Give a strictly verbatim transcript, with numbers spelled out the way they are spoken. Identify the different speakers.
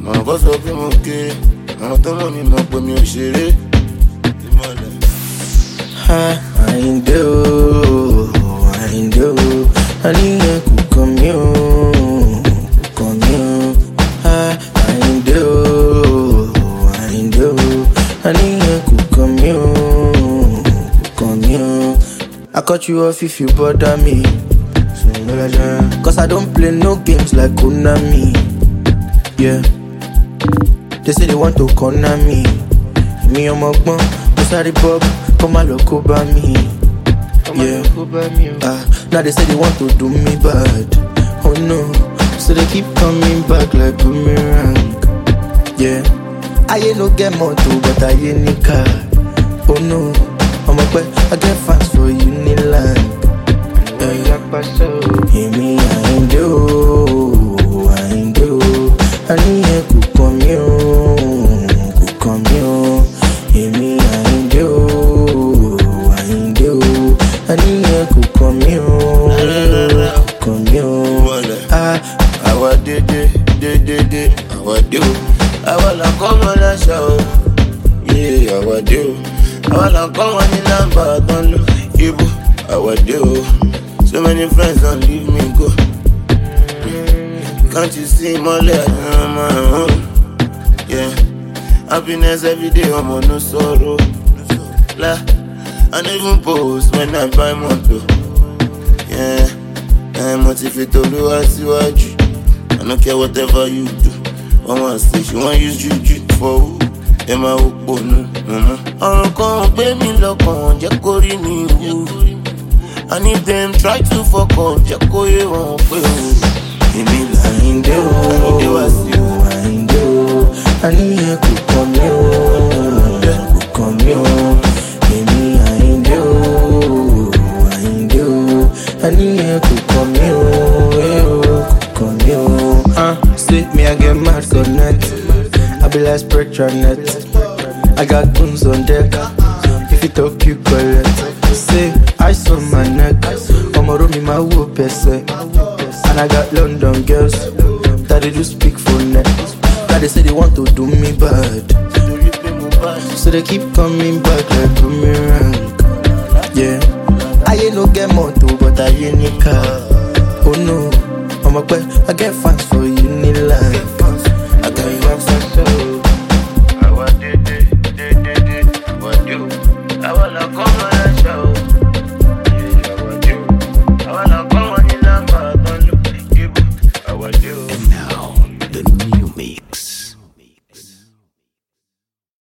Speaker 1: Màá kọ́ sọ pé mo ké. Àwọn tó mọ̀ mi mọ̀ pé mi ò ṣeré. Ìmọ̀lẹ̀.
Speaker 2: Àyìndé o, Àyìndé o, àníyàn kò kàn mí o, kò kàn mí o. Àyìndé o, Àyìndé o, àníyàn kò kàn mí o, kò kàn mí o. I cut you off if you bother me. Cause I don't play no games like Konami. Yeah. They say they want to corner me. Me and my bum, sorry Bob, come and look over me. Yeah. Uh, now they say they want to do me bad. Oh no. So they keep coming back like boomerang. Yeah. I ain't no get moto, but I ain't need car. Oh no. I'm a boy, I get fans for Uniland. Hear me, I ain't do, I ain't do. I need a cook on you, cook on you. Hear me, I ain't do, I ain't do. I need a cook on you, cook on you.
Speaker 1: Ah, I was did it, did it, I was do. I wanna come on the show. Yeah, I was do. I wanna come on the number, don't look you. I was do. So many friends don't leave me go. Can't you see my leg on my own? Yeah. Happiness every day, I'm on no sorrow. La, I don't even post when I buy moto. Yeah. I'm motivated to do as you are. I don't care whatever you do. I want to say, you want to use juju for who? Am I open? I can't pay me lock on, just go in me. And if them try to fuck up, just go here on pay.
Speaker 2: Give me line do, line do. I need a cook on you, cook on you. Give me line do, line do. I need a cook on you, cook on you. Uh, sleep me, I get mad so net. I be like spectral net. I got guns on deck. If you talk, you collect. Say, ice on my neck. I'ma roll me my whoop, say. And I got London girls that they do speak for net. That they say they want to do me bad. So they keep coming back like boomerang. Yeah. I ain't no get moto, but I ain't need car. Oh no. I'm a boy, I get fans for Uniland. I got fans for show.
Speaker 1: I want it, it, it, it, it. What you? I wanna come on the show. Yeah, I want you. I wanna come on the number. Don't look at you. I want you.
Speaker 3: And now, the new mix.